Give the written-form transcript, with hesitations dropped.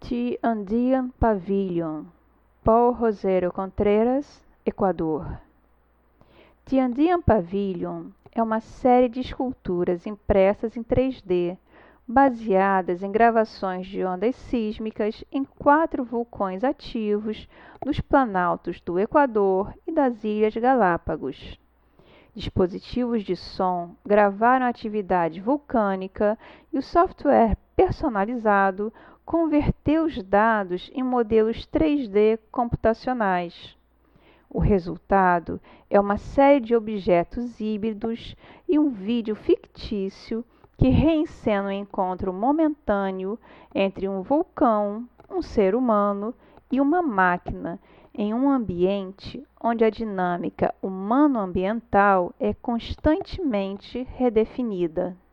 The Andean Pavilion, Paul Rosero Contreras, Equador. The Andean Pavilion é uma série de esculturas impressas em 3D, baseadas em gravações de ondas sísmicas em 4 vulcões ativos nos planaltos do Equador e das Ilhas Galápagos. Dispositivos de som gravaram a atividade vulcânica e o software personalizado converteu os dados em modelos 3D computacionais. O resultado é uma série de objetos híbridos e um vídeo fictício que reencena o encontro momentâneo entre um vulcão, um ser humano e uma máquina, em um ambiente onde a dinâmica humano-ambiental é constantemente redefinida.